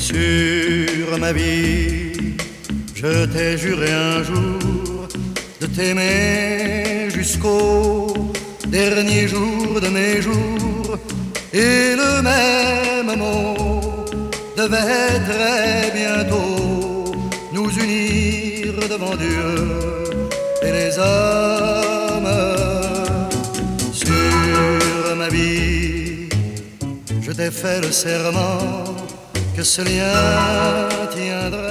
Sur ma vie, je t'ai juré un jour de t'aimer jusqu'au dernier jour de mes jours. Et le même mot devait très bientôt nous unir devant Dieu et les hommes. Sur ma vie, je t'ai fait le serment que ce lien tiendra